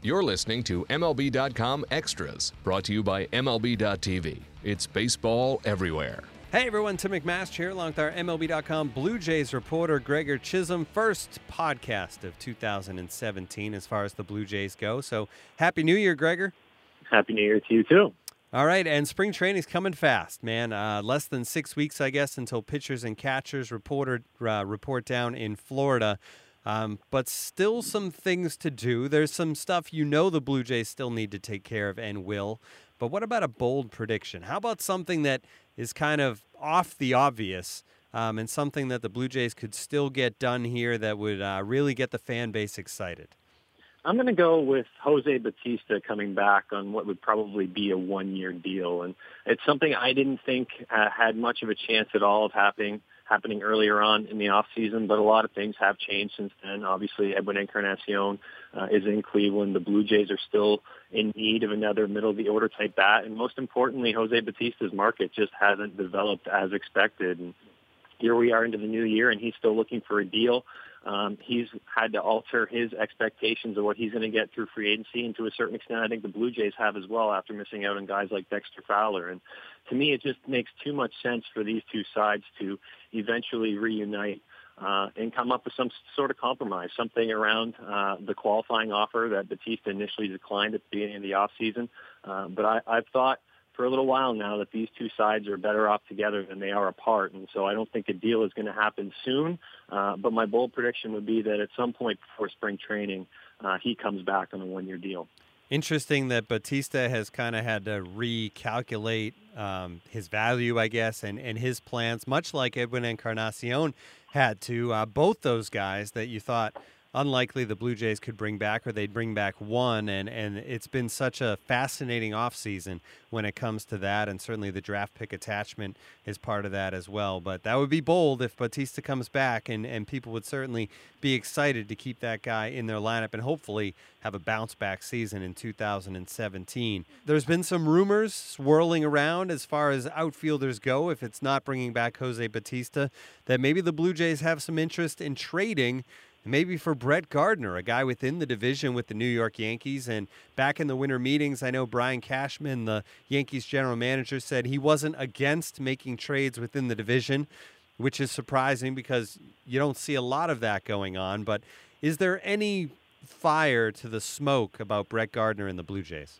You're listening to MLB.com Extras, brought to you by MLB.tv. It's baseball everywhere. Hey everyone, Tim McMaster here along with our MLB.com Blue Jays reporter Gregor Chisholm. First podcast of 2017 as far as the Blue Jays go. So Happy New Year, Gregor. Happy New Year to you too. All right, and spring training's coming fast, man. Less than 6 weeks, I guess, until pitchers and catchers report down in Florida. But still some things to do. There's some stuff the Blue Jays still need to take care of and will. But what about a bold prediction? How about something that is kind of off the obvious and something that the Blue Jays could still get done here that would really get the fan base excited? I'm going to go with Jose Bautista coming back on what would probably be a one-year deal. And it's something I didn't think had much of a chance at all of happening earlier on in the offseason, but a lot of things have changed since then. Obviously, Edwin Encarnacion is in Cleveland. The Blue Jays are still in need of another middle-of-the-order type bat. And most importantly, Jose Bautista's market just hasn't developed as expected. And here we are into the new year, and he's still looking for a deal. He's had to alter his expectations of what he's going to get through free agency, and to a certain extent, I think the Blue Jays have as well after missing out on guys like Dexter Fowler. And to me, it just makes too much sense for these two sides to eventually reunite and come up with some sort of compromise, something around the qualifying offer that Bautista initially declined at the beginning of the offseason. But I've thought for a little while now that these two sides are better off together than they are apart. And so I don't think a deal is going to happen soon. But my bold prediction would be that at some point before spring training, he comes back on a one-year deal. Interesting that Bautista has kind of had to recalculate his value, I guess, and his plans, much like Edwin Encarnacion had to. Both those guys that you thought unlikely the Blue Jays could bring back, or they'd bring back one, and it's been such a fascinating offseason when it comes to that, and certainly the draft pick attachment is part of that as well. But that would be bold if Bautista comes back, and people would certainly be excited to keep that guy in their lineup and hopefully have a bounce-back season in 2017. There's been some rumors swirling around as far as outfielders go, if it's not bringing back Jose Bautista, that maybe the Blue Jays have some interest in trading maybe for Brett Gardner, a guy within the division with the New York Yankees. And back in the winter meetings, I know Brian Cashman, the Yankees general manager, said he wasn't against making trades within the division, which is surprising because you don't see a lot of that going on. But is there any fire to the smoke about Brett Gardner and the Blue Jays?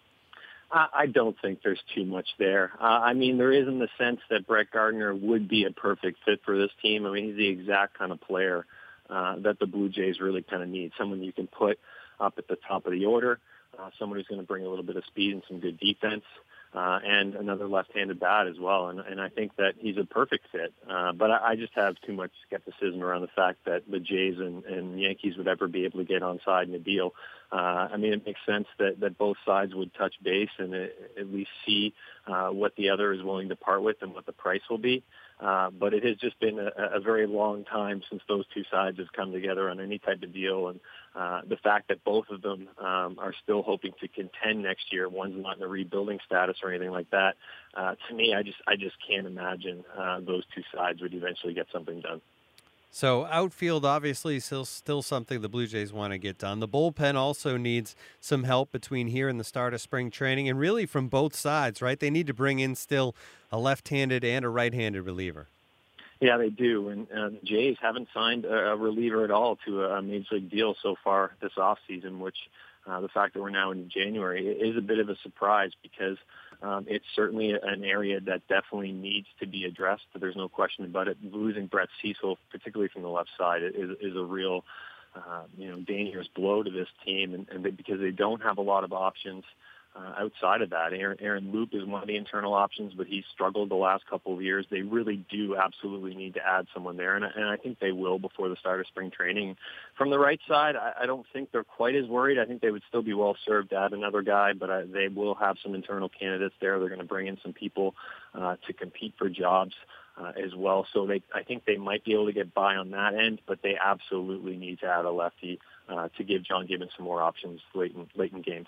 I don't think there's too much there. I mean, there is in the sense that Brett Gardner would be a perfect fit for this team. I mean, he's the exact kind of player that the Blue Jays really kind of need. Someone you can put up at the top of the order, someone who's going to bring a little bit of speed and some good defense, and another left-handed bat as well. And I think that he's a perfect fit. But I just have too much skepticism around the fact that the Jays and Yankees would ever be able to get on side in a deal. I mean, it makes sense that both sides would touch base and at least see what the other is willing to part with and what the price will be. But it has just been a very long time since those two sides have come together on any type of deal. And the fact that both of them are still hoping to contend next year, one's not in a rebuilding status or anything like that, to me, I just can't imagine those two sides would eventually get something done. So outfield obviously still something the Blue Jays want to get done. The bullpen also needs some help between here and the start of spring training, and really from both sides, right? They need to bring in still a left-handed and a right-handed reliever. Yeah, they do. And the Jays haven't signed a reliever at all to a major league deal so far this offseason, which the fact that we're now in January is a bit of a surprise because it's certainly an area that definitely needs to be addressed. But there's no question about it. Losing Brett Cecil, particularly from the left side, is a real dangerous blow to this team, and because they don't have a lot of options outside of that. Aaron Loup is one of the internal options, but he's struggled the last couple of years. They really do absolutely need to add someone there, and I think they will before the start of spring training. From the right side, I don't think they're quite as worried. I think they would still be well served to add another guy, but they will have some internal candidates there. They're going to bring in some people to compete for jobs as well. So I think they might be able to get by on that end, but they absolutely need to add a lefty to give John Gibbons some more options late in games.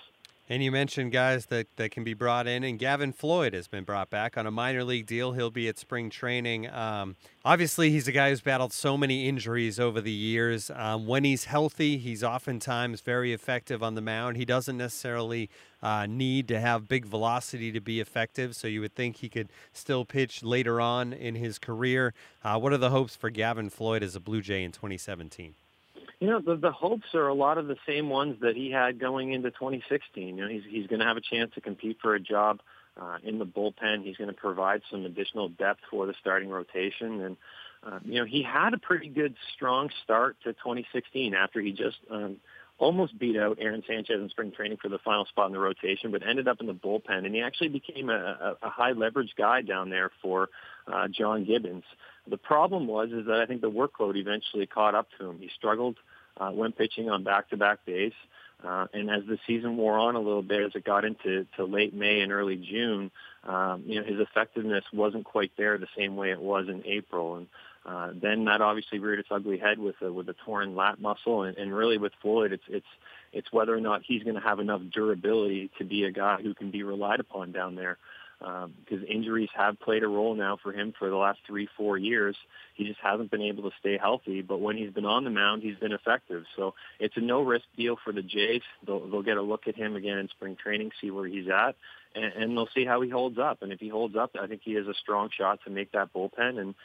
And you mentioned guys that can be brought in, and Gavin Floyd has been brought back on a minor league deal. He'll be at spring training. Obviously, he's a guy who's battled so many injuries over the years. When he's healthy, he's oftentimes very effective on the mound. He doesn't necessarily need to have big velocity to be effective, so you would think he could still pitch later on in his career. What are the hopes for Gavin Floyd as a Blue Jay in 2017? The hopes are a lot of the same ones that he had going into 2016. He's going to have a chance to compete for a job in the bullpen. He's going to provide some additional depth for the starting rotation. And, he had a pretty good, strong start to 2016 after he just almost beat out Aaron Sanchez in spring training for the final spot in the rotation, but ended up in the bullpen. And he actually became a high leverage guy down there for John Gibbons. The problem is that I think the workload eventually caught up to him. He struggled when pitching on back-to-back days. And as the season wore on a little bit, as it got into late May and early June, his effectiveness wasn't quite there the same way it was in April. And then that obviously reared its ugly head with a torn lat muscle. And really with Floyd, it's whether or not he's going to have enough durability to be a guy who can be relied upon down there. Because injuries have played a role now for him for the last 3-4 years. He just hasn't been able to stay healthy, but when he's been on the mound, he's been effective. So it's a no-risk deal for the Jays. They'll get a look at him again in spring training, see where he's at, and they'll see how he holds up. And if he holds up, I think he has a strong shot to make that bullpen. And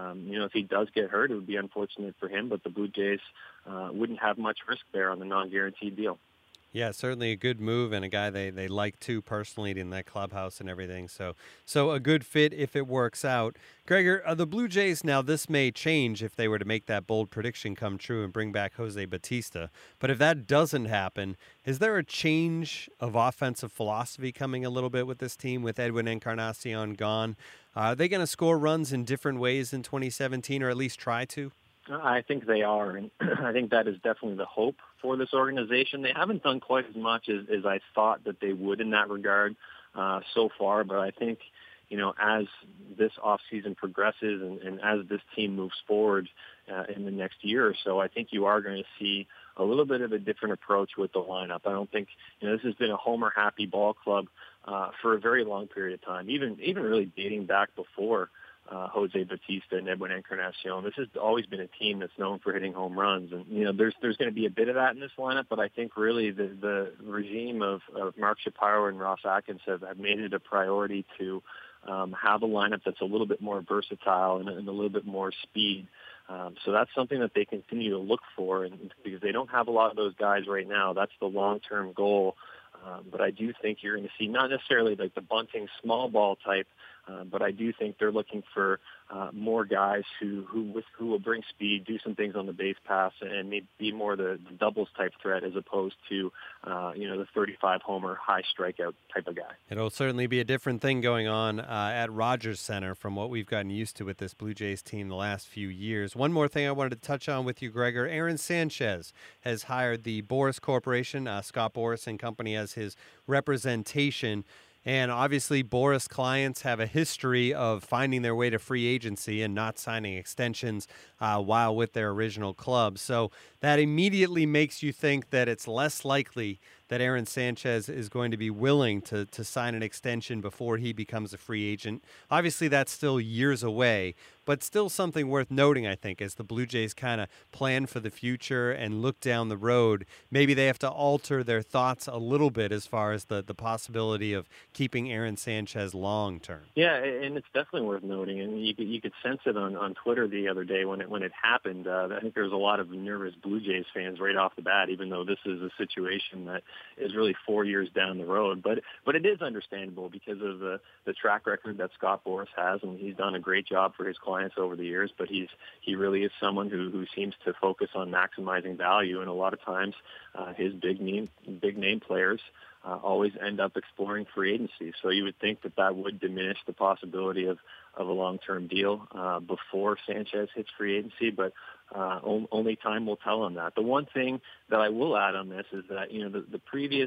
if he does get hurt, it would be unfortunate for him, but the Blue Jays wouldn't have much risk there on the non-guaranteed deal. Yeah, certainly a good move, and a guy they like too personally in that clubhouse and everything. So a good fit if it works out. Gregor, the Blue Jays, now this may change if they were to make that bold prediction come true and bring back Jose Bautista. But if that doesn't happen, is there a change of offensive philosophy coming a little bit with this team with Edwin Encarnacion gone? Are they going to score runs in different ways in 2017, or at least try to? I think they are, and I think that is definitely the hope for this organization. They haven't done quite as much as I thought that they would in that regard so far, but I think, as this offseason progresses and as this team moves forward in the next year or so, I think you are going to see a little bit of a different approach with the lineup. I don't think, this has been a homer-happy ball club for a very long period of time, even really dating back before Jose Bautista and Edwin Encarnacion. This has always been a team that's known for hitting home runs. And, there's going to be a bit of that in this lineup, but I think really the regime of Mark Shapiro and Ross Atkins have made it a priority to have a lineup that's a little bit more versatile and a little bit more speed. So that's something that they continue to look for, and because they don't have a lot of those guys right now. That's the long-term goal. But I do think you're going to see not necessarily like the bunting small ball type, but I do think they're looking for more guys who will bring speed, do some things on the base pass, and maybe be more the doubles type threat as opposed to the 35 homer high strikeout type of guy. It'll certainly be a different thing going on at Rogers Center from what we've gotten used to with this Blue Jays team the last few years. One more thing I wanted to touch on with you, Gregor. Aaron Sanchez has hired the Boras Corporation, Scott Boras and Company, as his representation. And obviously, Boras clients have a history of finding their way to free agency and not signing extensions while with their original club. So that immediately makes you think that it's less likely that Aaron Sanchez is going to be willing to sign an extension before he becomes a free agent. Obviously, that's still years away, but still something worth noting, I think, as the Blue Jays kind of plan for the future and look down the road. Maybe they have to alter their thoughts a little bit as far as the possibility of keeping Aaron Sanchez long term. Yeah, and it's definitely worth noting, and you could sense it on Twitter the other day when it happened. I think there was a lot of nervous Blue Jays fans right off the bat, even though this is a situation that is really 4 years down the road. But it is understandable because of the track record that Scott Boras has, and he's done a great job for his clients over the years, but he really is someone who seems to focus on maximizing value, and a lot of times his big name players always end up exploring free agency. So you would think that would diminish the possibility of a long-term deal before Sanchez hits free agency, but only time will tell on that. The one thing that I will add on this is that the previous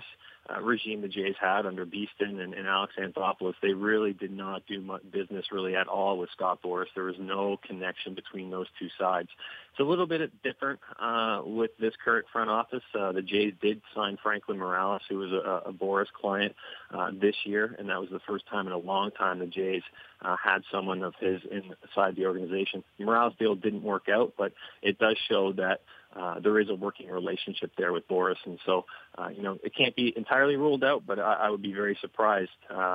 regime the Jays had under Beeston and Alex Anthopoulos, they really did not do much business really at all with Scott Boras. There was no connection between those two sides. It's a little bit different with this current front office. The Jays did sign Franklin Morales, who was a Boras client this year, and that was the first time in a long time the Jays had someone of his inside the organization. Morales' deal didn't work out, but it does show that there is a working relationship there with Boras, and so it can't be entirely ruled out. But I would be very surprised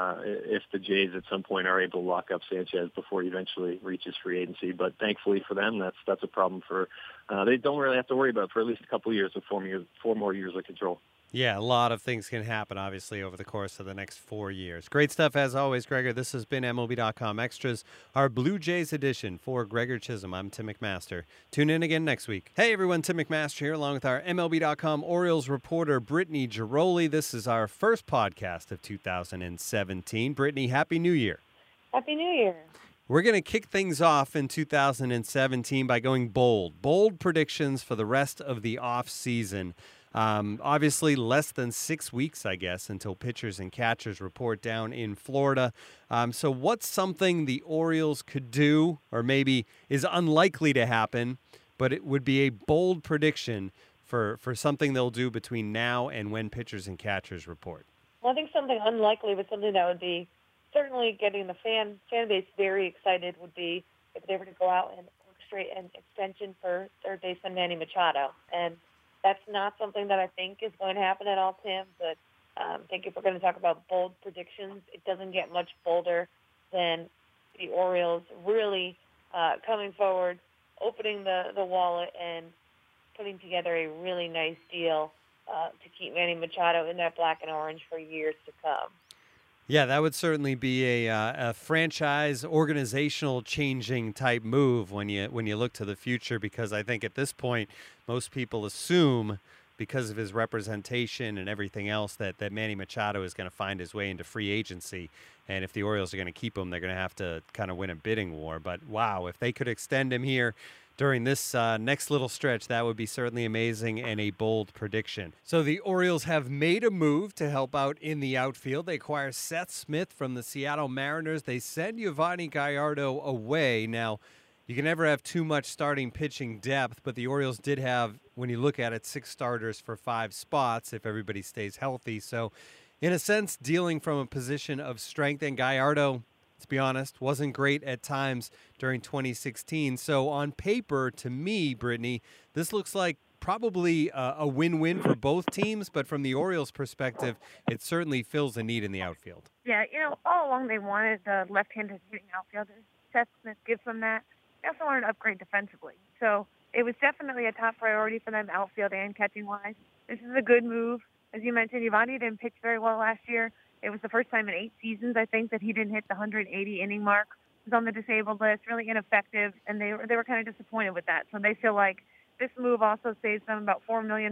if the Jays at some point are able to lock up Sanchez before he eventually reaches free agency. But thankfully for them, that's a problem for they don't really have to worry about for at least a couple of years with 4 more years of control. Yeah, a lot of things can happen, obviously, over the course of the next 4 years. Great stuff, as always, Gregor. This has been MLB.com Extras, our Blue Jays edition. For Gregor Chisholm, I'm Tim McMaster. Tune in again next week. Hey, everyone, Tim McMaster here, along with our MLB.com Orioles reporter, Brittany Giroli. This is our first podcast of 2017. Brittany, Happy New Year. Happy New Year. We're going to kick things off in 2017 by going bold. Bold predictions for the rest of the offseason. Obviously, less than 6 weeks, I guess, until pitchers and catchers report down in Florida. So what's something the Orioles could do, or maybe is unlikely to happen, but it would be a bold prediction for something they'll do between now and when pitchers and catchers report? Well, I think something unlikely, but something that would be certainly getting the fan base very excited would be if they were to go out and orchestrate an extension for third baseman Manny Machado. And that's not something that I think is going to happen at all, Tim, but I think if we're going to talk about bold predictions, it doesn't get much bolder than the Orioles really coming forward, opening the wallet, and putting together a really nice deal to keep Manny Machado in that black and orange for years to come. Yeah, that would certainly be a franchise organizational changing type move when you look to the future, because I think at this point most people assume, because of his representation and everything else, that Manny Machado is going to find his way into free agency. And if the Orioles are going to keep him, they're going to have to kind of win a bidding war. But wow, if they could extend him here during this next little stretch, that would be certainly amazing and a bold prediction. So the Orioles have made a move to help out in the outfield. They acquire Seth Smith from the Seattle Mariners. They send Yovani Gallardo away. Now, you can never have too much starting pitching depth, but the Orioles did have, when you look at it, 6 starters for 5 spots if everybody stays healthy. So in a sense, dealing from a position of strength, and Gallardo, let's be honest, wasn't great at times during 2016. So on paper, to me, Brittany, this looks like probably a win-win for both teams, but from the Orioles' perspective, it certainly fills a need in the outfield. Yeah, all along they wanted the left-handed hitting outfielder. Seth Smith gives them that. They also wanted to upgrade defensively. So it was definitely a top priority for them, outfield and catching-wise. This is a good move. As you mentioned, Yovani didn't pitch very well last year. It was the first time in 8 seasons, I think, that he didn't hit the 180-inning mark. He was on the disabled list, really ineffective, and they were kind of disappointed with that. So they feel like this move also saves them about $4 million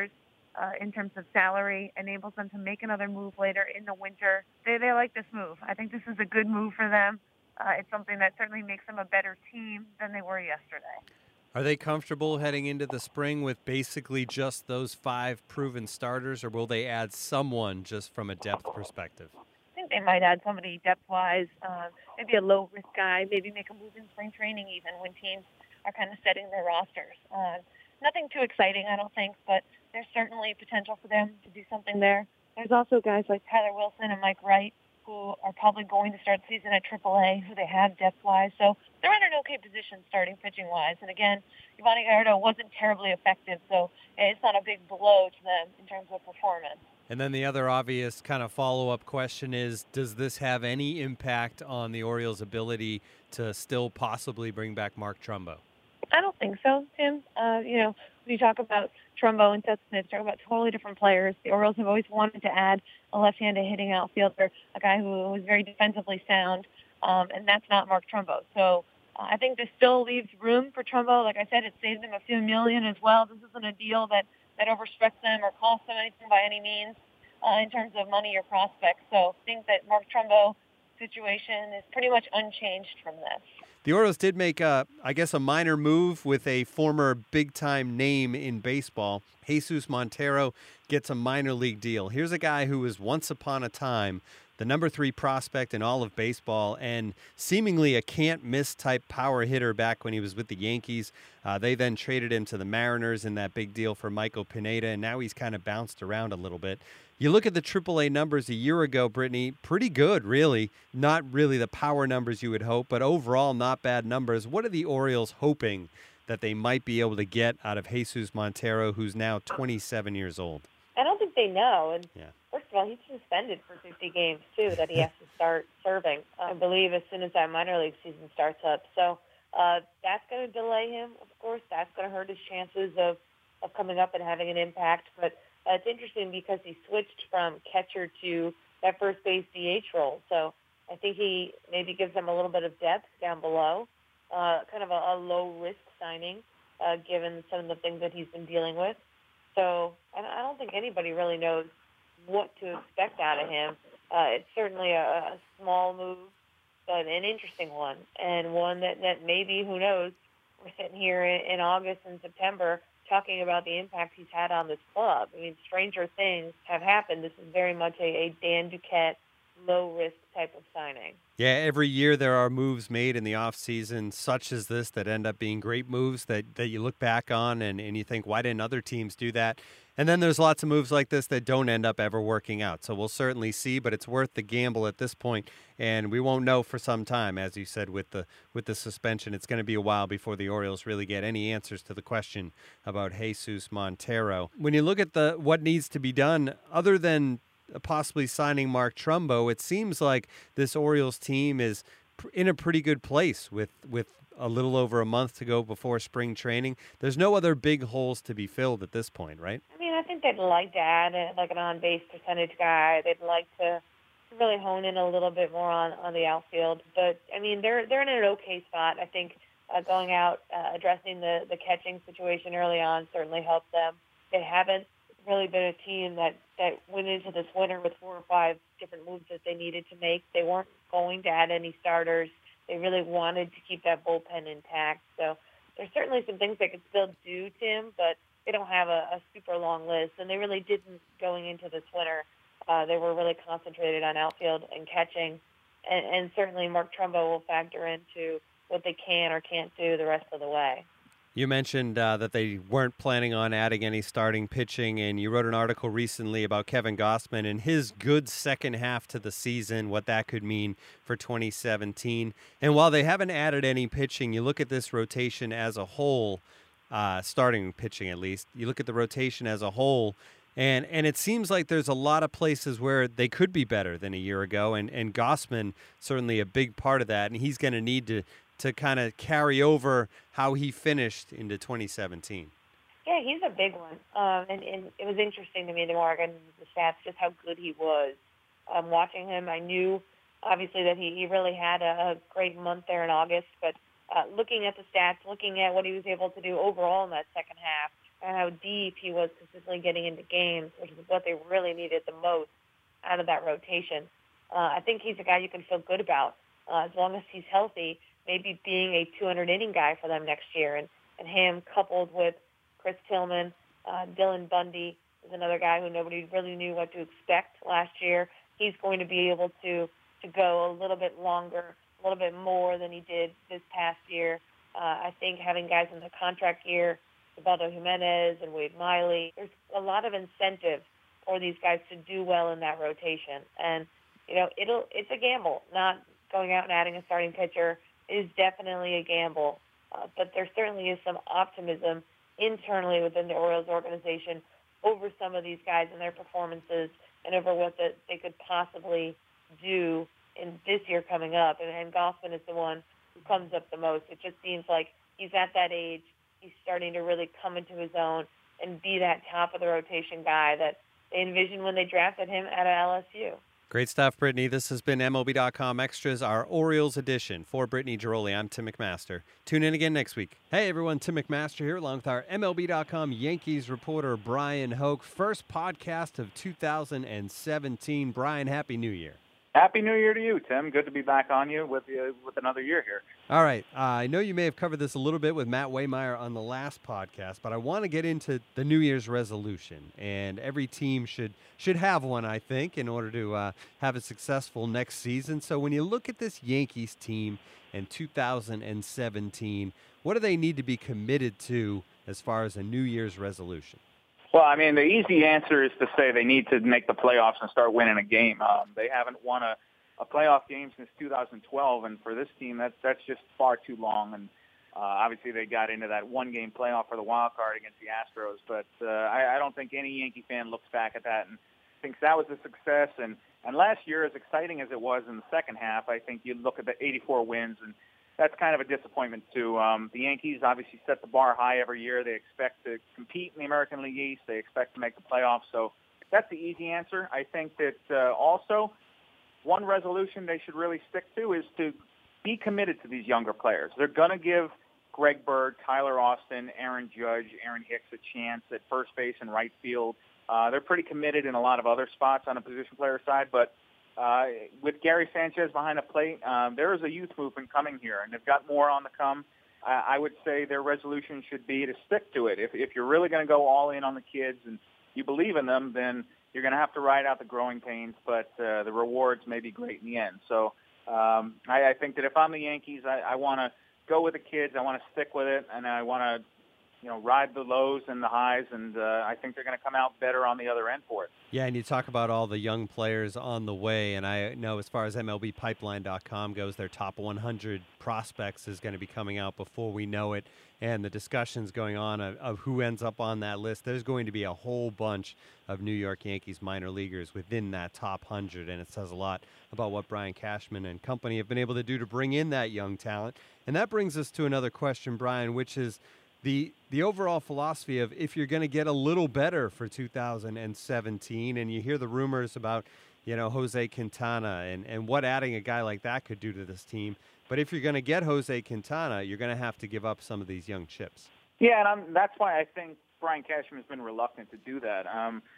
in terms of salary, enables them to make another move later in the winter. They like this move. I think this is a good move for them. It's something that certainly makes them a better team than they were yesterday. Are they comfortable heading into the spring with basically just those 5 proven starters, or will they add someone just from a depth perspective? I think they might add somebody depth-wise, maybe a low-risk guy, maybe make a move in spring training even when teams are kind of setting their rosters. Nothing too exciting, I don't think, but there's certainly potential for them to do something there. There's also guys like Tyler Wilson and Mike Wright who are probably going to start the season at AAA, who they have depth-wise. So they're in an okay position starting pitching-wise. And again, Yovani Gallardo wasn't terribly effective, so it's not a big blow to them in terms of performance. And then the other obvious kind of follow-up question is, does this have any impact on the Orioles' ability to still possibly bring back Mark Trumbo? I don't think so, Tim. When you talk about Trumbo and Seth Smith, talk about totally different players. The Orioles have always wanted to add a left-handed hitting outfielder, a guy who was very defensively sound, and that's not Mark Trumbo. So I think this still leaves room for Trumbo. Like I said, it saved them a few million as well. This isn't a deal that overstretched them or cost them anything by any means in terms of money or prospects. So I think that Mark Trumbo situation is pretty much unchanged from this. The Orioles did make, a minor move with a former big-time name in baseball. Jesus Montero gets a minor league deal. Here's a guy who was once upon a time the number 3 prospect in all of baseball and seemingly a can't-miss type power hitter back when he was with the Yankees. They then traded him to the Mariners in that big deal for Michael Pineda, and now he's kind of bounced around a little bit. You look at the AAA numbers a year ago, Brittany, pretty good, really. Not really the power numbers you would hope, but overall not bad numbers. What are the Orioles hoping that they might be able to get out of Jesus Montero, who's now 27 years old? I don't think they know. And Yeah. first of all, he's suspended for 50 games, too, that he has to start serving, I believe, as soon as that minor league season starts up. So that's going to delay him, of course. That's going to hurt his chances of coming up and having an impact. But it's interesting because he switched from catcher to that first base DH role. So I think he maybe gives them a little bit of depth down below, kind of a low-risk signing, given some of the things that he's been dealing with. So I don't think anybody really knows what to expect out of him. It's certainly a small move, but an interesting one, and one that maybe, who knows, we're sitting here in August and September talking about the impact he's had on this club. I mean, stranger things have happened. This is very much a Dan Duquette low-risk type of signing. Yeah, every year there are moves made in the offseason such as this that end up being great moves that you look back on and you think, why didn't other teams do that? And then there's lots of moves like this that don't end up ever working out. So we'll certainly see, but it's worth the gamble at this point, and we won't know for some time. As you said, with the suspension, it's going to be a while before the Orioles really get any answers to the question about Jesus Montero. When you look at what needs to be done, other than possibly signing Mark Trumbo, it seems like this Orioles team is in a pretty good place with a little over a month to go before spring training. There's no other big holes to be filled at this point, right? I mean, I think they'd like to add like an on-base percentage guy. They'd like to really hone in a little bit more on the outfield. But, I mean, they're in an okay spot. I think going out, addressing the catching situation early on certainly helped them. They haven't really been a team that went into this winter with 4 or 5 different moves that they needed to make. They weren't going to add any starters. They really wanted to keep that bullpen intact. So there's certainly some things they could still do, Tim, but they don't have a super long list. And they really didn't going into this winter. They were really concentrated on outfield and catching. And certainly Mark Trumbo will factor into what they can or can't do the rest of the way. You mentioned that they weren't planning on adding any starting pitching, and you wrote an article recently about Kevin Gausman and his good second half to the season, what that could mean for 2017. And while they haven't added any pitching, you look at this rotation as a whole, starting pitching at least, you look at the rotation as a whole, and it seems like there's a lot of places where they could be better than a year ago, and Gausman certainly a big part of that, and he's going to need to kind of carry over how he finished into 2017. Yeah, he's a big one. And it was interesting to me, the more I got into the stats, just how good he was. Watching him, I knew, obviously, that he really had a great month there in August. But looking at the stats, looking at what he was able to do overall in that second half, and how deep he was consistently getting into games, which is what they really needed the most out of that rotation. I think he's a guy you can feel good about as long as he's healthy, maybe being a 200-inning guy for them next year. And him coupled with Chris Tillman, Dylan Bundy is another guy who nobody really knew what to expect last year. He's going to be able to go a little bit longer, a little bit more than he did this past year. I think having guys in the contract year, Ubaldo Jimenez and Wade Miley, there's a lot of incentive for these guys to do well in that rotation. And, it's a gamble. Not going out and adding a starting pitcher is definitely a gamble. But there certainly is some optimism internally within the Orioles organization over some of these guys and their performances and over what they could possibly do in this year coming up. And Gausman is the one who comes up the most. It just seems like he's at that age. He's starting to really come into his own and be that top-of-the-rotation guy that they envisioned when they drafted him out of LSU. Great stuff, Brittany. This has been MLB.com Extras, our Orioles edition. For Brittany Giroli, I'm Tim McMaster. Tune in again next week. Hey, everyone. Tim McMaster here, along with our MLB.com Yankees reporter, Brian Hoke. First podcast of 2017. Brian, Happy New Year. Happy New Year to you, Tim. Good to be back on you with another year here. All right. I know you may have covered this a little bit with Matt Waymeyer on the last podcast, but I want to get into the New Year's resolution. And every team should have one, I think, in order to have a successful next season. So when you look at this Yankees team in 2017, what do they need to be committed to as far as a New Year's resolution? Well, I mean, the easy answer is to say they need to make the playoffs and start winning a game. They haven't won a playoff game since 2012, and for this team, that's just far too long. And obviously, they got into that one-game playoff for the wild card against the Astros, but I don't think any Yankee fan looks back at that and thinks that was a success. And last year, as exciting as it was in the second half, I think you look at the 84 wins, and that's kind of a disappointment, too. The Yankees obviously set the bar high every year. They expect to compete in the American League East. They expect to make the playoffs. So that's the easy answer. I think that also one resolution they should really stick to is to be committed to these younger players. They're going to give Greg Bird, Tyler Austin, Aaron Judge, Aaron Hicks a chance at first base and right field. They're pretty committed in a lot of other spots on the position player side, but with Gary Sanchez behind the plate, there is a youth movement coming here, and they've got more on the come. I would say their resolution should be to stick to it. If you're really going to go all in on the kids and you believe in them, then you're going to have to ride out the growing pains, but the rewards may be great in the end. So I think that if I'm the Yankees, I want to go with the kids. I want to stick with it, and I want to ride the lows and the highs, and I think they're going to come out better on the other end for it. Yeah, and you talk about all the young players on the way, and I know as far as MLBpipeline.com goes, their top 100 prospects is going to be coming out before we know it, and the discussions going on of who ends up on that list. There's going to be a whole bunch of New York Yankees minor leaguers within that top 100, and it says a lot about what Brian Cashman and company have been able to do to bring in that young talent. And that brings us to another question, Brian, which is the overall philosophy of if you're going to get a little better for 2017, and you hear the rumors about, Jose Quintana and what adding a guy like that could do to this team. But if you're going to get Jose Quintana, you're going to have to give up some of these young chips. Yeah, and that's why I think Brian Cashman has been reluctant to do that.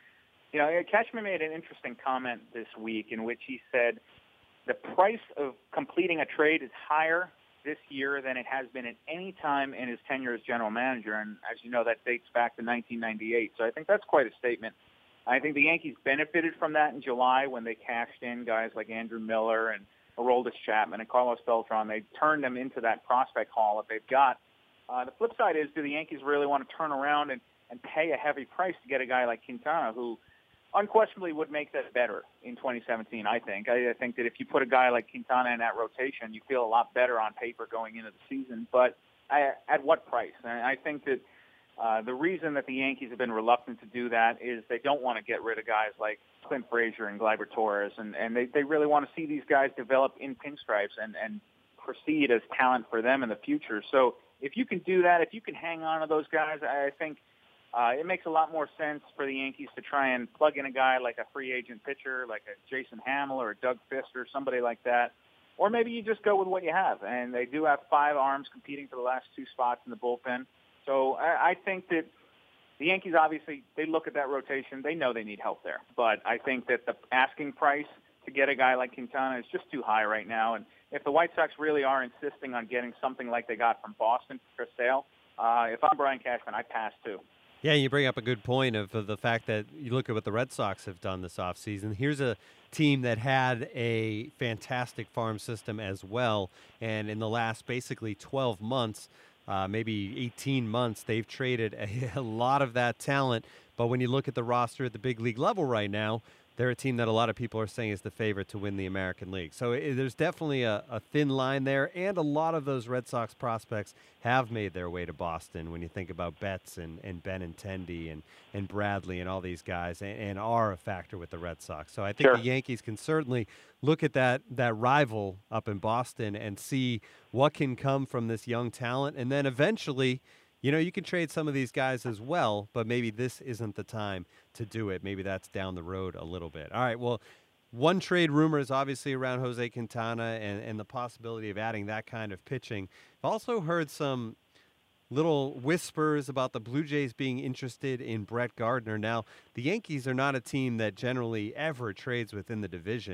Cashman made an interesting comment this week in which he said the price of completing a trade is higher this year than it has been at any time in his tenure as general manager. And as you know, that dates back to 1998. So I think that's quite a statement. I think the Yankees benefited from that in July when they cashed in guys like Andrew Miller and Aroldis Chapman and Carlos Beltran. They turned them into that prospect haul that they've got. The flip side is, do the Yankees really want to turn around and pay a heavy price to get a guy like Quintana, who unquestionably would make that better in 2017, I think. I think that if you put a guy like Quintana in that rotation, you feel a lot better on paper going into the season. But at what price? And I think that the reason that the Yankees have been reluctant to do that is they don't want to get rid of guys like Clint Frazier and Gleyber Torres, and they really want to see these guys develop in pinstripes and proceed as talent for them in the future. So if you can do that, if you can hang on to those guys, I think it makes a lot more sense for the Yankees to try and plug in a guy like a free agent pitcher, like a Jason Hamill or a Doug Fister or somebody like that. Or maybe you just go with what you have. And they do have 5 arms competing for the last 2 spots in the bullpen. So I think that the Yankees, obviously, they look at that rotation. They know they need help there. But I think that the asking price to get a guy like Quintana is just too high right now. And if the White Sox really are insisting on getting something like they got from Boston for Chris Sale, if I'm Brian Cashman, I pass too. Yeah, you bring up a good point of the fact that you look at what the Red Sox have done this offseason. Here's a team that had a fantastic farm system as well, and in the last basically 12 months, maybe 18 months, they've traded a lot of that talent. But when you look at the roster at the big league level right now, they're a team that a lot of people are saying is the favorite to win the American League. So there's definitely a thin line there, and a lot of those Red Sox prospects have made their way to Boston when you think about Betts and Benintendi and Bradley and all these guys, and are a factor with the Red Sox. So I think the Yankees can certainly look at that rival up in Boston and see what can come from this young talent, and then eventually – you can trade some of these guys as well, but maybe this isn't the time to do it. Maybe that's down the road a little bit. All right, well, one trade rumor is obviously around Jose Quintana and the possibility of adding that kind of pitching. I've also heard some little whispers about the Blue Jays being interested in Brett Gardner. Now, the Yankees are not a team that generally ever trades within the division.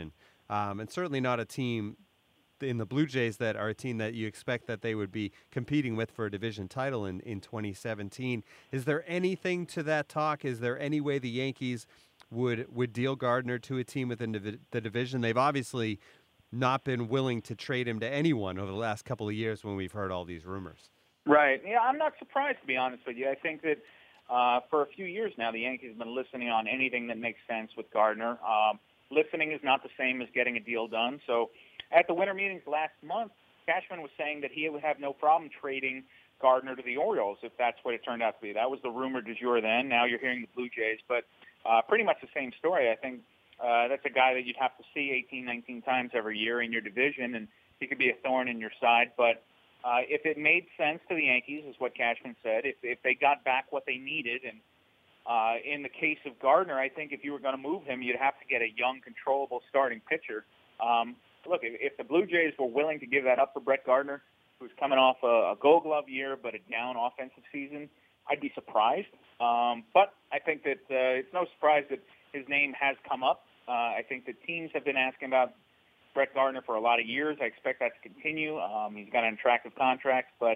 and certainly not a team in the Blue Jays that are a team that you expect that they would be competing with for a division title in 2017. Is there anything to that talk? Is there any way the Yankees would deal Gardner to a team within the division? They've obviously not been willing to trade him to anyone over the last couple of years when we've heard all these rumors. Right. Yeah, I'm not surprised, to be honest with you. I think that for a few years now, the Yankees have been listening on anything that makes sense with Gardner. Listening is not the same as getting a deal done. So at the winter meetings last month, Cashman was saying that he would have no problem trading Gardner to the Orioles if that's what it turned out to be. That was the rumor du jour then. Now you're hearing the Blue Jays. But pretty much the same story. I think that's a guy that you'd have to see 18, 19 times every year in your division, and he could be a thorn in your side. But if it made sense to the Yankees, is what Cashman said, if they got back what they needed, and in the case of Gardner, I think if you were going to move him, you'd have to get a young, controllable starting pitcher. Look, if the Blue Jays were willing to give that up for Brett Gardner, who's coming off a Gold Glove year but a down offensive season, I'd be surprised. But I think that it's no surprise that his name has come up. I think the teams have been asking about Brett Gardner for a lot of years. I expect that to continue. He's got an attractive contract, but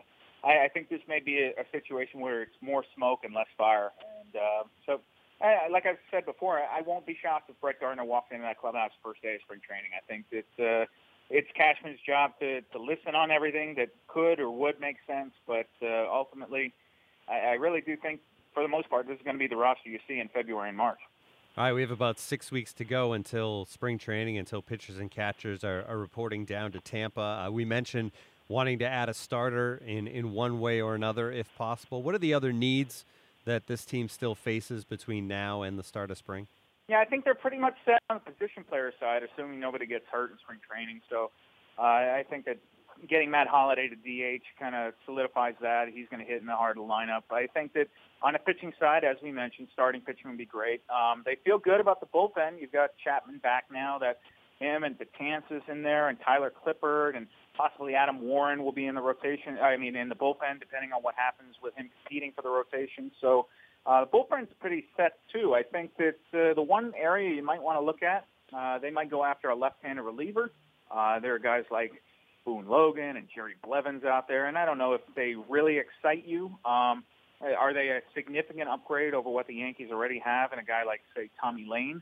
I think this may be a situation where it's more smoke and less fire. And so, like I've said before, I won't be shocked if Brett Gardner walked into that clubhouse first day of spring training. I think that it's Cashman's job to listen on everything that could or would make sense, but ultimately, I really do think, for the most part, this is going to be the roster you see in February and March. All right, we have about 6 weeks to go until spring training, until pitchers and catchers are reporting down to Tampa. We mentioned wanting to add a starter in one way or another, if possible. What are the other needs that this team still faces between now and the start of spring? Yeah, I think they're pretty much set on the position player side, assuming nobody gets hurt in spring training. So I think that getting Matt Holliday to DH kind of solidifies that. He's going to hit in the heart of the lineup. I think that on the pitching side, as we mentioned, starting pitching would be great. They feel good about the bullpen. You've got Chapman back now, that him and Betances in there, and Tyler Clippard, and possibly Adam Warren will be in the rotation. In the bullpen, depending on what happens with him competing for the rotation. So the bullpen's pretty set too. I think that the one area you might want to look at, they might go after a left-handed reliever. There are guys like Boone Logan and Jerry Blevins out there, and I don't know if they really excite you. Are they a significant upgrade over what the Yankees already have in a guy like, say, Tommy Lane?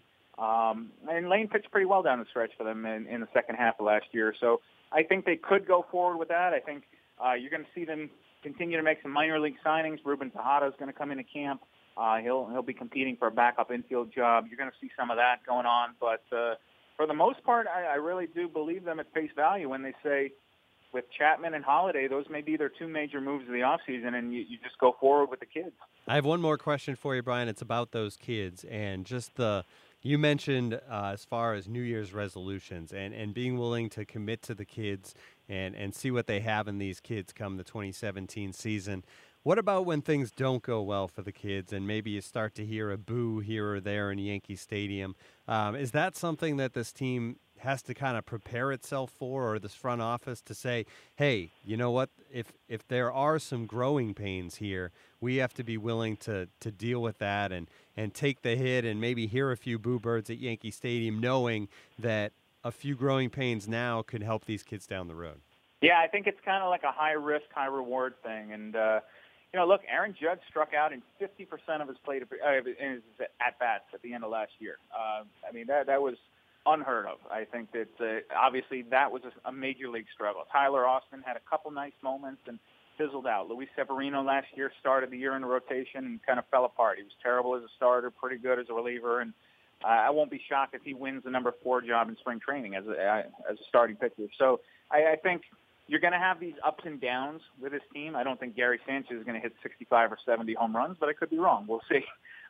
And Lane pitched pretty well down the stretch for them in the second half of last year. So I think they could go forward with that. I think you're going to see them continue to make some minor league signings. Ruben Tejada is going to come into camp. He'll be competing for a backup infield job. You're going to see some of that going on. But for the most part, I really do believe them at face value when they say, with Chapman and Holliday, those may be their two major moves of the offseason, and you just go forward with the kids. I have one more question for you, Brian. It's about those kids and just you mentioned as far as New Year's resolutions and being willing to commit to the kids and see what they have in these kids come the 2017 season. What about when things don't go well for the kids and maybe you start to hear a boo here or there in Yankee Stadium? Is that something that this team has to kind of prepare itself for, or this front office to say, hey, you know what, if there are some growing pains here, we have to be willing to deal with that and take the hit and maybe hear a few boo birds at Yankee Stadium, knowing that a few growing pains now could help these kids down the road? Yeah, I think it's kind of like a high-risk, high-reward thing. And, look, Aaron Judge struck out in 50% of his at-bats at the end of last year. That was unheard of. I think that obviously that was a major league struggle. Tyler Austin had a couple nice moments and fizzled out. Luis Severino last year started the year in the rotation and kind of fell apart. He was terrible as a starter, pretty good as a reliever, and I won't be shocked if he wins the number 4 job in spring training as a starting pitcher. So I think you're going to have these ups and downs with this team. I don't think Gary Sanchez is going to hit 65 or 70 home runs, but I could be wrong. We'll see.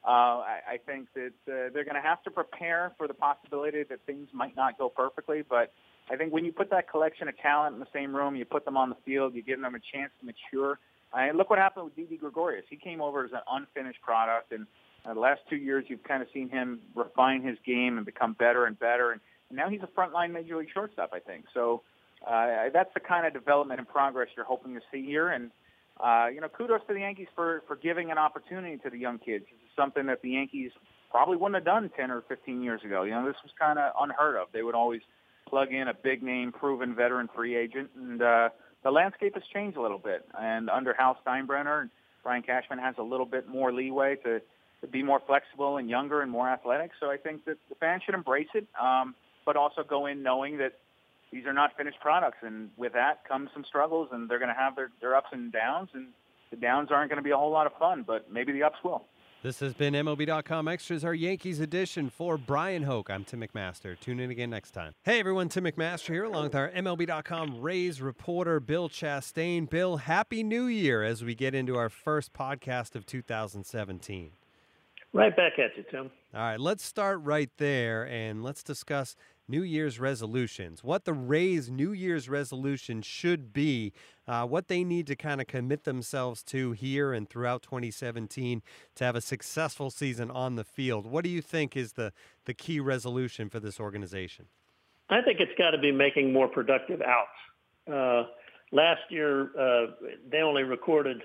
I think that they're going to have to prepare for the possibility that things might not go perfectly. But I think when you put that collection of talent in the same room, you put them on the field, you give them a chance to mature. Look what happened with Didi Gregorius. He came over as an unfinished product, and the last 2 years you've kind of seen him refine his game and become better and better. And now he's a frontline major league shortstop, I think. So that's the kind of development and progress you're hoping to see here. And kudos to the Yankees for giving an opportunity to the young kids. This is something that the Yankees probably wouldn't have done 10 or 15 years ago. This was kind of unheard of. They would always plug in a big-name, proven veteran free agent, and the landscape has changed a little bit. And under Hal Steinbrenner, Brian Cashman has a little bit more leeway to be more flexible and younger and more athletic. So I think that the fans should embrace it, but also go in knowing that these are not finished products. And with that comes some struggles, and they're going to have their ups and downs, and the downs aren't going to be a whole lot of fun, but maybe the ups will. This has been MLB.com Extras, our Yankees edition. For Brian Hoke, I'm Tim McMaster. Tune in again next time. Hey, everyone, Tim McMaster here, along with our MLB.com Rays reporter, Bill Chastain. Bill, Happy New Year as we get into our first podcast of 2017. Right back at you, Tim. All right, let's start right there, and let's discuss New Year's resolutions. What the Rays' New Year's resolution should be, what they need to kind of commit themselves to here and throughout 2017 to have a successful season on the field. What do you think is the key resolution for this organization? I think it's got to be making more productive outs. Last year, they only recorded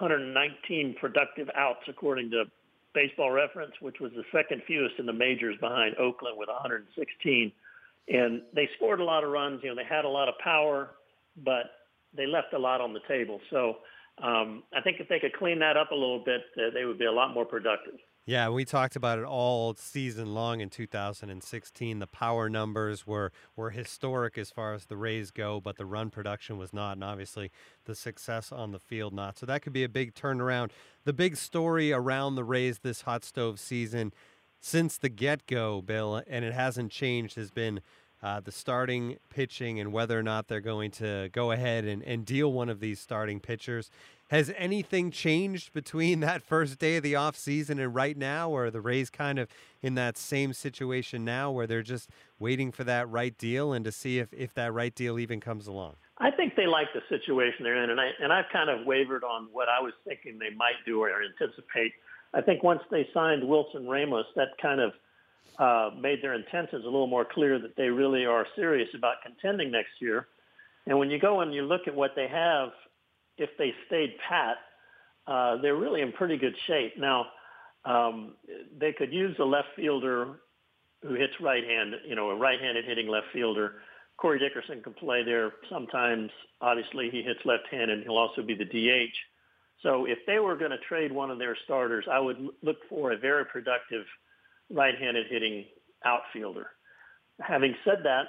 119 productive outs, according to Baseball Reference, which was the second fewest in the majors behind Oakland with 116. And they scored a lot of runs. They had a lot of power, but they left a lot on the table. So I think if they could clean that up a little bit, they would be a lot more productive. Yeah, we talked about it all season long in 2016. The power numbers were historic as far as the Rays go, but the run production was not, and obviously the success on the field not. So that could be a big turnaround. The big story around the Rays this hot stove season since the get-go, Bill, and it hasn't changed, has been the starting pitching and whether or not they're going to go ahead and deal one of these starting pitchers. Has anything changed between that first day of the offseason and right now, or are the Rays kind of in that same situation now where they're just waiting for that right deal and to see if that right deal even comes along? I think they like the situation they're in, and I've kind of wavered on what I was thinking they might do or anticipate. I think once they signed Wilson Ramos, that kind of made their intentions a little more clear that they really are serious about contending next year. And when you go and you look at what they have, if they stayed pat, they're really in pretty good shape. Now, they could use a left fielder who hits right-handed, a right-handed hitting left fielder. Corey Dickerson can play there sometimes. Obviously, he hits left-handed, and he'll also be the DH. So if they were going to trade one of their starters, I would look for a very productive right-handed hitting outfielder. Having said that,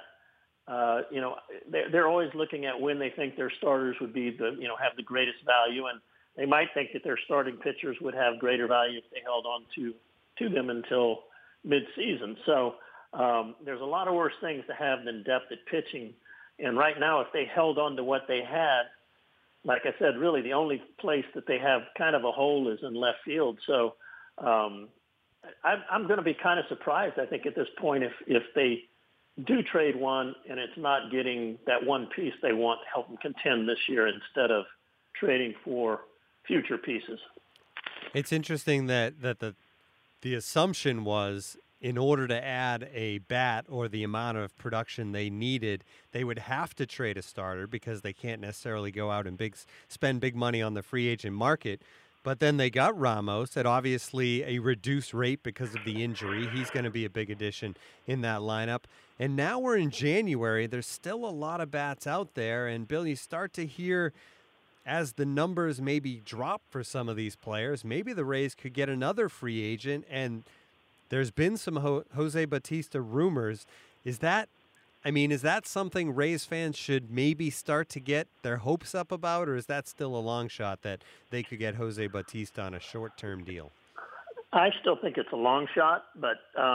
they're always looking at when they think their starters would be have the greatest value, and they might think that their starting pitchers would have greater value if they held on to them until mid-season. So there's a lot of worse things to have than depth at pitching. And right now, if they held on to what they had, like I said, really the only place that they have kind of a hole is in left field. So I'm going to be kind of surprised, I think, at this point if they do trade one and it's not getting that one piece they want to help them contend this year instead of trading for future pieces. It's interesting that the assumption was in order to add a bat or the amount of production they needed, they would have to trade a starter because they can't necessarily go out and spend big money on the free agent market. But then they got Ramos at obviously a reduced rate because of the injury. He's going to be a big addition in that lineup. And now we're in January. There's still a lot of bats out there. And, Bill, you start to hear as the numbers maybe drop for some of these players, maybe the Rays could get another free agent. And there's been some Jose Bautista rumors. Is that something Rays fans should maybe start to get their hopes up about, or is that still a long shot that they could get Jose Bautista on a short-term deal? I still think it's a long shot, but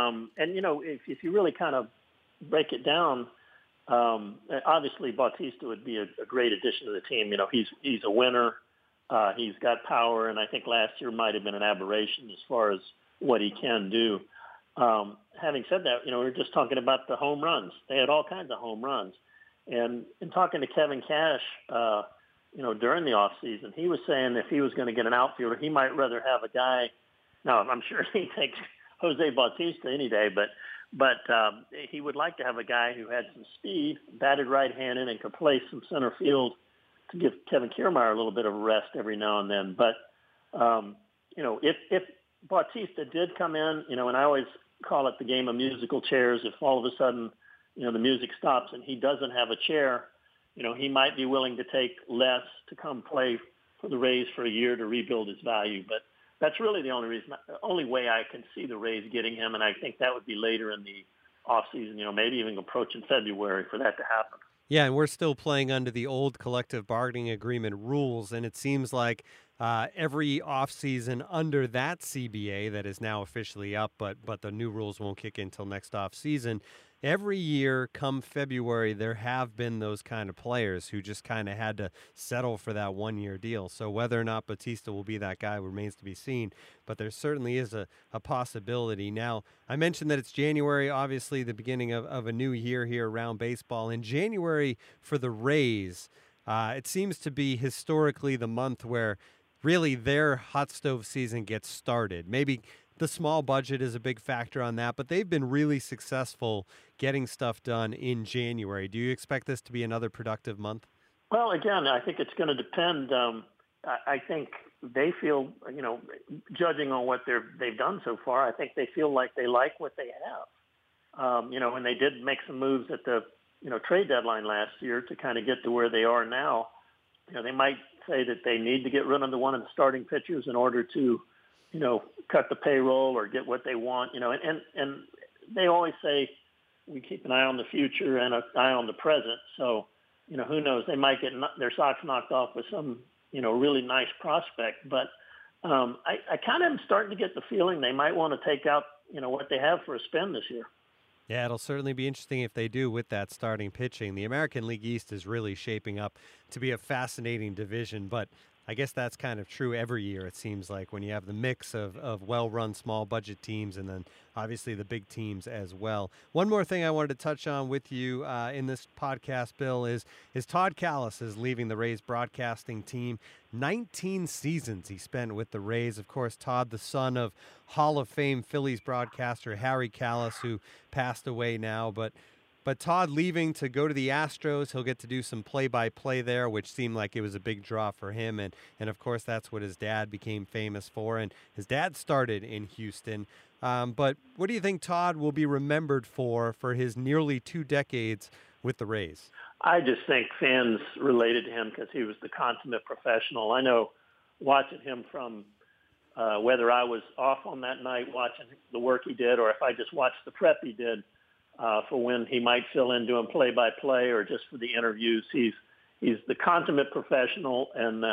if you really kind of break it down, obviously Bautista would be a great addition to the team. He's a winner. He's got power, and I think last year might have been an aberration as far as what he can do. Having said that, we were just talking about the home runs. They had all kinds of home runs. And in talking to Kevin Cash, during the offseason, he was saying if he was going to get an outfielder, he might rather have a guy. Now, I'm sure he takes Jose Bautista any day, but he would like to have a guy who had some speed, batted right-handed, and could play some center field to give Kevin Kiermaier a little bit of a rest every now and then. But, if Bautista did come in, and I always call it the game of musical chairs. If all of a sudden, the music stops and he doesn't have a chair, he might be willing to take less to come play for the Rays for a year to rebuild his value. But that's really the only way I can see the Rays getting him, and I think that would be later in the offseason, maybe even approaching February for that to happen. Yeah, and we're still playing under the old collective bargaining agreement rules, and it seems like every offseason under that CBA that is now officially up, but the new rules won't kick in until next offseason. Every year, come February, there have been those kind of players who just kind of had to settle for that one-year deal. So whether or not Bautista will be that guy remains to be seen, but there certainly is a possibility. Now, I mentioned that it's January, obviously the beginning of a new year here around baseball. In January for the Rays, it seems to be historically the month where really their hot stove season gets started. Maybe the small budget is a big factor on that, but they've been really successful getting stuff done in January. Do you expect this to be another productive month? Well, again, I think it's going to depend. I think they feel, judging on what they've done so far, I think they feel like they like what they have. And they did make some moves at the, trade deadline last year to kind of get to where they are now. They might say that they need to get rid of one of the starting pitchers in order to, cut the payroll or get what they want, and they always say we keep an eye on the future and an eye on the present. So, who knows? They might get their socks knocked off with some, really nice prospect. But I kind of am starting to get the feeling they might want to take out, what they have for a spend this year. Yeah, it'll certainly be interesting if they do with that starting pitching. The American League East is really shaping up to be a fascinating division, but I guess that's kind of true every year, it seems like, when you have the mix of well-run small-budget teams and then obviously the big teams as well. One more thing I wanted to touch on with you in this podcast, Bill, is Todd Kalas is leaving the Rays broadcasting team. 19 seasons he spent with the Rays. Of course, Todd, the son of Hall of Fame Phillies broadcaster Harry Kalas, who passed away now, But Todd leaving to go to the Astros, he'll get to do some play-by-play there, which seemed like it was a big draw for him. And of course, that's what his dad became famous for. And his dad started in Houston. But what do you think Todd will be remembered for his nearly 2 decades with the Rays? I just think fans related to him because he was the consummate professional. I know watching him from whether I was off on that night watching the work he did or if I just watched the prep he did, for when he might fill in doing play-by-play or just for the interviews. He's the consummate professional, and,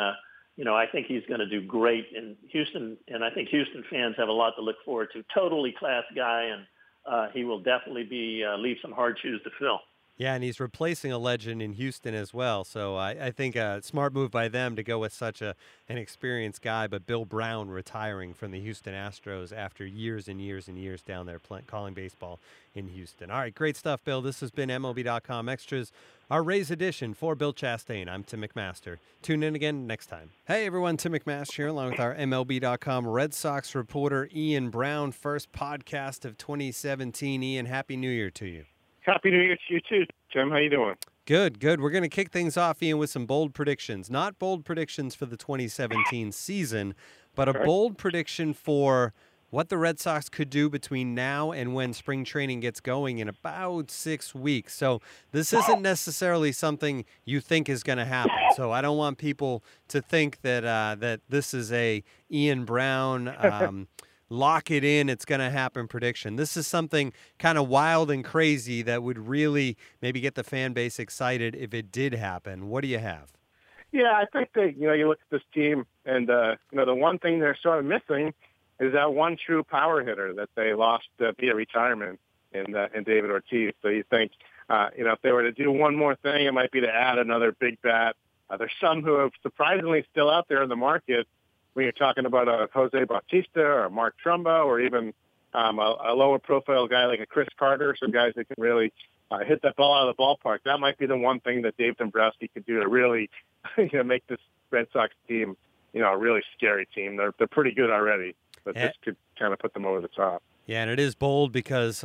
I think he's going to do great in Houston, and I think Houston fans have a lot to look forward to. Totally class guy, and he will definitely leave some hard shoes to fill. Yeah, and he's replacing a legend in Houston as well. So I think a smart move by them to go with such an experienced guy. But Bill Brown retiring from the Houston Astros after years and years and years down there calling baseball in Houston. All right, great stuff, Bill. This has been MLB.com Extras, our Rays edition. For Bill Chastain, I'm Tim McMaster. Tune in again next time. Hey, everyone, Tim McMaster here, along with our MLB.com Red Sox reporter Ian Brown. First podcast of 2017. Ian, Happy New Year to you. Happy New Year to you too, Tim. How you doing? Good. We're going to kick things off, Ian, with some bold predictions. Not bold predictions for the 2017 season, but a bold prediction for what the Red Sox could do between now and when spring training gets going in about 6 weeks. So this isn't necessarily something you think is going to happen. So I don't want people to think that that this is a Ian Brown lock it in, it's going to happen prediction. This is something kind of wild and crazy that would really maybe get the fan base excited if it did happen. What do you have? Yeah, I think that, you look at this team and, the one thing they're sort of missing is that one true power hitter that they lost via retirement in David Ortiz. So you think, if they were to do one more thing, it might be to add another big bat. There's some who are surprisingly still out there in the market when you're talking about a Jose Bautista or a Mark Trumbo or even a lower profile guy like a Chris Carter, some guys that can really hit that ball out of the ballpark. That might be the one thing that Dave Dombrowski could do to really make this Red Sox team, a really scary team. They're pretty good already, but this could kind of put them over the top. Yeah, and it is bold because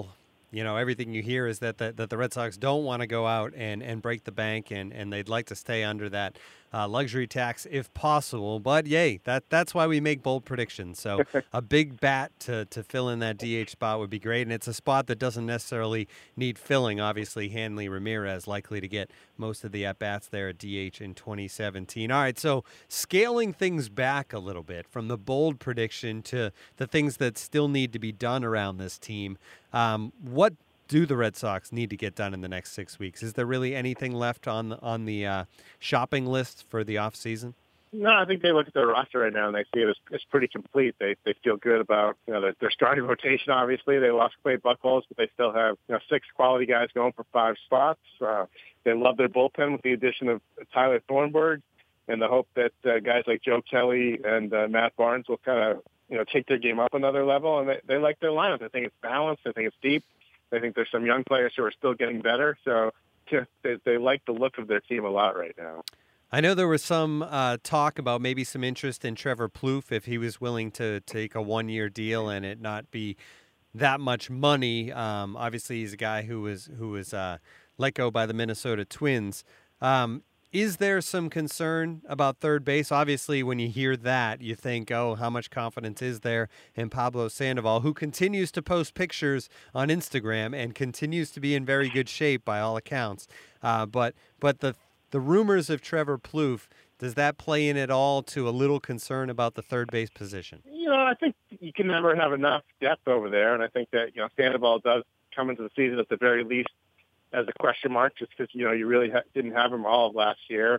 everything you hear is that the Red Sox don't want to go out and break the bank, and they'd like to stay under that luxury tax if possible. But yay, that's why we make bold predictions. So a big bat to fill in that DH spot would be great, and it's a spot that doesn't necessarily need filling. Obviously, Hanley Ramirez likely to get most of the at-bats there at DH in 2017. All right, so scaling things back a little bit from the bold prediction to the things that still need to be done around this team, what do the Red Sox need to get done in the next 6 weeks? Is there really anything left on the shopping list for the offseason? No, I think they look at their roster right now and they see it's pretty complete. They feel good about their starting rotation. Obviously, they lost Clay Buchholz, but they still have 6 quality guys going for 5 spots. They love their bullpen with the addition of Tyler Thornburg, and the hope that guys like Joe Kelly and Matt Barnes will kind of take their game up another level. And they like their lineup. They think it's balanced. They think it's deep. They think there's some young players who are still getting better. So they like the look of their team a lot right now. I know there was some talk about maybe some interest in Trevor Plouffe if he was willing to take a 1-year deal and it not be that much money. Obviously, he's a guy who was let go by the Minnesota Twins. Is there some concern about third base? Obviously, when you hear that, you think, oh, how much confidence is there in Pablo Sandoval, who continues to post pictures on Instagram and continues to be in very good shape by all accounts. But the rumors of Trevor Plouffe, does that play in at all to a little concern about the third base position? I think you can never have enough depth over there, and I think that Sandoval does come into the season at the very least as a question mark, just because you really didn't have him all of last year.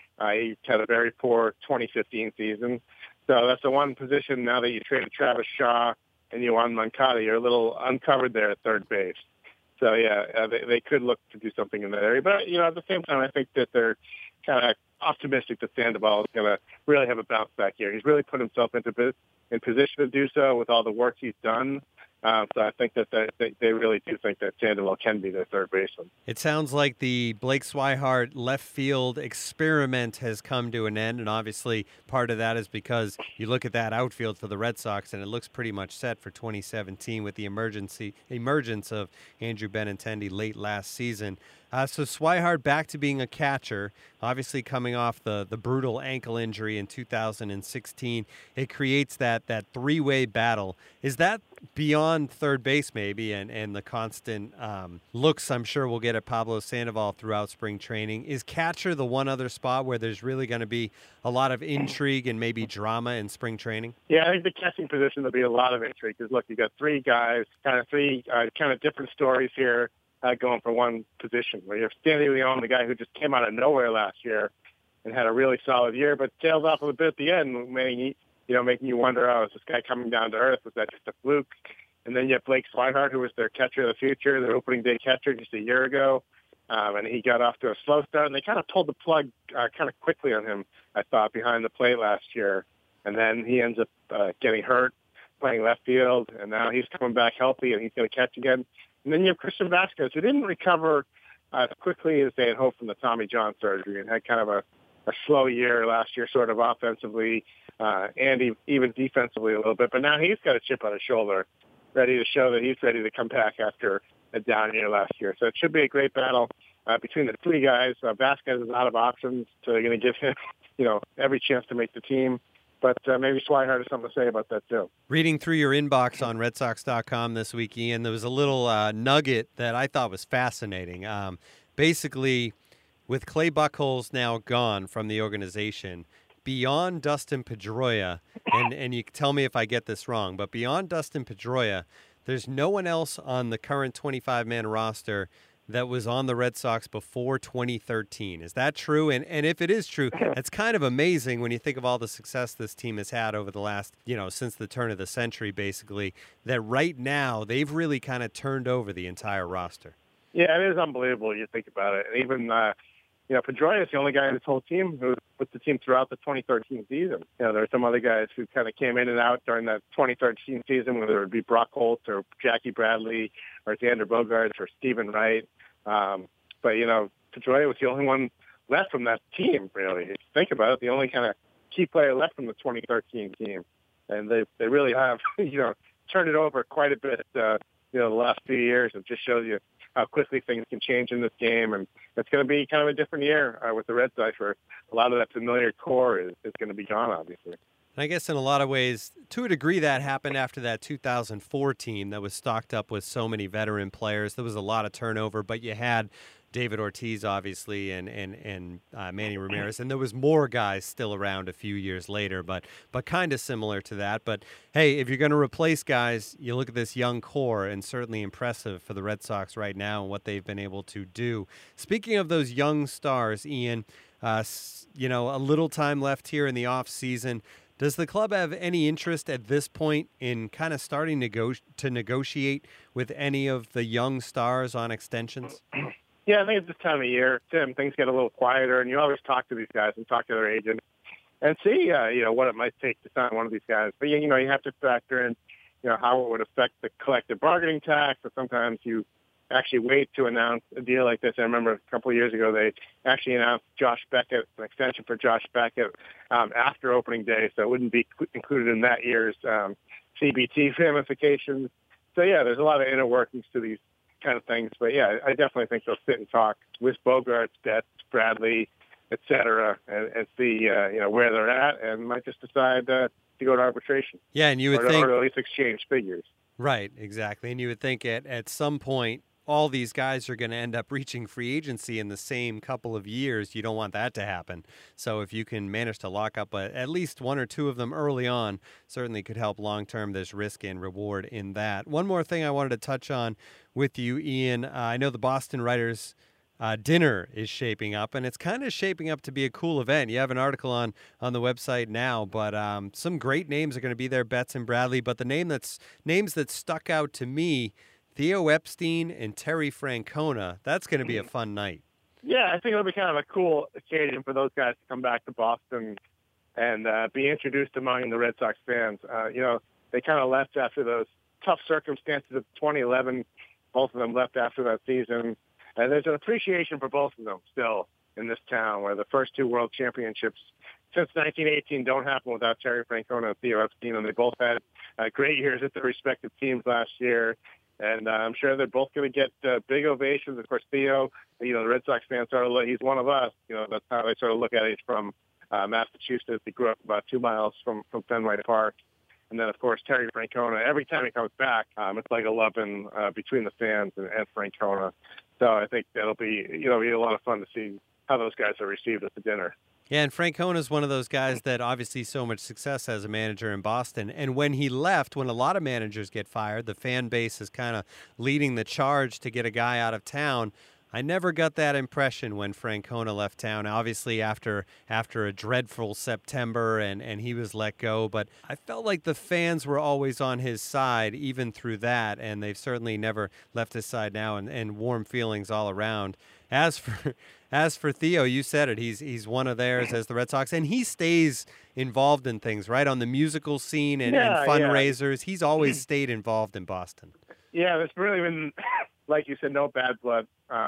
He had a very poor 2015 season, so that's the one position now that you traded Travis Shaw and Yoan Moncada, you're a little uncovered there at third base. So yeah, they could look to do something in that area, but at the same time, I think that they're kind of optimistic that Sandoval is going to really have a bounce back year. He's really put himself in position to do so with all the work he's done. So I think that they really do think that Sandoval can be their third baseman. It sounds like the Blake Swihart left field experiment has come to an end, and obviously part of that is because you look at that outfield for the Red Sox, and it looks pretty much set for 2017 with the emergence of Andrew Benintendi late last season. So Swihart back to being a catcher, obviously coming off the brutal ankle injury in 2016. It creates that three-way battle. Is that beyond third base maybe and the constant looks I'm sure we'll get at Pablo Sandoval throughout spring training? Is catcher the one other spot where there's really going to be a lot of intrigue and maybe drama in spring training? Yeah, I think the catching position will be a lot of intrigue because, look, you got 3 guys, kind of different stories here. Going for one position. Where you have Stanley Leon, the guy who just came out of nowhere last year and had a really solid year, but tailed off a bit at the end, making you wonder, is this guy coming down to earth? Was that just a fluke? And then you have Blake Swihart, who was their catcher of the future, their opening day catcher just a year ago, and he got off to a slow start, and they kind of pulled the plug kind of quickly on him, I thought, behind the plate last year. And then he ends up getting hurt, playing left field, and now he's coming back healthy, and he's going to catch again. And then you have Christian Vasquez, who didn't recover as quickly as they had hoped from the Tommy John surgery and had kind of a slow year last year, sort of offensively and even defensively a little bit. But now he's got a chip on his shoulder, ready to show that he's ready to come back after a down year last year. So it should be a great battle between the 3 guys. Vasquez is out of options, so they're going to give him, every chance to make the team. But maybe Swihart has something to say about that, too. Reading through your inbox on RedSox.com this week, Ian, there was a little nugget that I thought was fascinating. Basically, with Clay Buchholz now gone from the organization, beyond Dustin Pedroia, and you tell me if I get this wrong, but beyond Dustin Pedroia, there's no one else on the current 25-man roster that was on the Red Sox before 2013. Is that true? And if it is true, it's kind of amazing when you think of all the success this team has had over the last, since the turn of the century, basically, that right now they've really kind of turned over the entire roster. Yeah, it is unbelievable. You think about it. And even, Pedroia is the only guy in this whole team who put the team throughout the 2013 season. There are some other guys who kind of came in and out during that 2013 season, whether it be Brock Holt or Jackie Bradley or Xander Bogaerts or Stephen Wright. But Pedroia was the only one left from that team, really. If you think about it, the only kind of key player left from the 2013 team. And they really have, turned it over quite a bit, the last few years. It just shows you how quickly things can change in this game. And it's going to be kind of a different year with the Red Sox, where a lot of that familiar core is going to be gone, obviously. And I guess in a lot of ways, to a degree, that happened after that 2004 team that was stocked up with so many veteran players. There was a lot of turnover, but you had David Ortiz, obviously, and Manny Ramirez, and there was more guys still around a few years later, but kind of similar to that. But hey, if you're going to replace guys, you look at this young core, and certainly impressive for the Red Sox right now and what they've been able to do. Speaking of those young stars, Ian, a little time left here in the off season. Does the club have any interest at this point in kind of starting to negotiate with any of the young stars on extensions? Yeah, I think it's this time of year, Tim, things get a little quieter, and you always talk to these guys and talk to their agents and see, what it might take to sign one of these guys. But, you have to factor in, how it would affect the collective bargaining tax, or sometimes you actually wait to announce a deal like this. I remember a couple of years ago they actually announced Josh Beckett, an extension for Josh Beckett after opening day, so it wouldn't be included in that year's CBT ramifications. So, yeah, there's a lot of inner workings to these kind of things. But, yeah, I definitely think they'll sit and talk with Bogaerts, Betts, Bradley, et cetera, and see, where they're at, and might just decide to go to arbitration. Yeah, and you would think... Or at least exchange figures. Right, exactly. And you would think at some point, all these guys are going to end up reaching free agency in the same couple of years. You don't want that to happen. So if you can manage to lock up at least one or two of them early on, certainly could help long-term. There's risk and reward in that. One more thing I wanted to touch on with you, Ian. I know the Boston Writers' dinner is shaping up, and it's kind of shaping up to be a cool event. You have an article on the website now, but some great names are going to be there, Betts and Bradley. But the names that stuck out to me, Theo Epstein and Terry Francona, that's going to be a fun night. Yeah, I think it'll be kind of a cool occasion for those guys to come back to Boston and be introduced among the Red Sox fans. They kind of left after those tough circumstances of 2011. Both of them left after that season. And there's an appreciation for both of them still in this town, where the first two world championships since 1918 don't happen without Terry Francona and Theo Epstein, and they both had great years at their respective teams last year. And I'm sure they're both going to get big ovations. Of course, Theo, the Red Sox fans he's one of us. That's how they sort of look at it. He's from Massachusetts. He grew up about 2 miles from Fenway Park. And then, of course, Terry Francona, every time he comes back, it's like a love-in between the fans and Francona. So I think that'll be, be a lot of fun to see how those guys are received at the dinner. Yeah, and Francona is one of those guys that obviously so much success as a manager in Boston. And when he left, when a lot of managers get fired, the fan base is kind of leading the charge to get a guy out of town. I never got that impression when Francona left town, obviously after a dreadful September and he was let go. But I felt like the fans were always on his side, even through that, and they've certainly never left his side now, and warm feelings all around. As for Theo, you said it. He's one of theirs as the Red Sox, and he stays involved in things, right, on the musical scene and fundraisers. Yeah. He's always stayed involved in Boston. Yeah, there's really been, like you said, no bad blood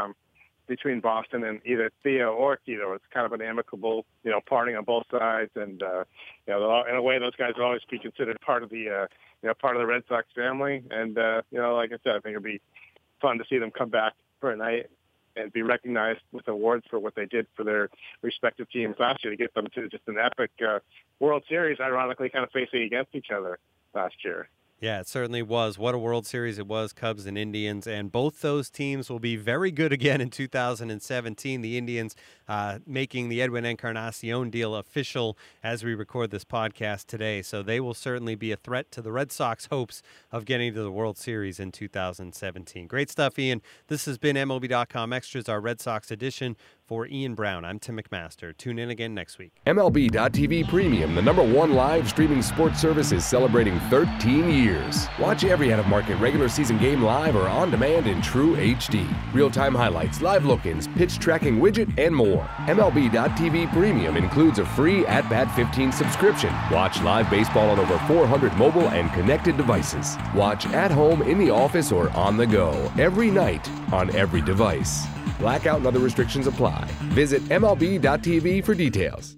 between Boston and either Theo or Tito. It's kind of an amicable, parting on both sides, and in a way, those guys will always be considered part of the, part of the Red Sox family. And like I said, I think it'll be fun to see them come back for a night and be recognized with awards for what they did for their respective teams last year to get them to just an epic World Series, ironically kind of facing against each other last year. Yeah, it certainly was. What a World Series it was, Cubs and Indians. And both those teams will be very good again in 2017. The Indians making the Edwin Encarnacion deal official as we record this podcast today. So they will certainly be a threat to the Red Sox hopes of getting to the World Series in 2017. Great stuff, Ian. This has been MLB.com Extras, our Red Sox edition. For Ian Brown, I'm Tim McMaster. Tune in again next week. MLB.tv Premium, the #1 live streaming sports service, is celebrating 13 years. Watch every out-of-market regular season game live or on demand in true HD. Real-time highlights, live look-ins, pitch tracking widget, and more. MLB.tv Premium includes a free At-Bat 15 subscription. Watch live baseball on over 400 mobile and connected devices. Watch at home, in the office, or on the go every night on every device. Blackout and other restrictions apply. Visit MLB.tv for details.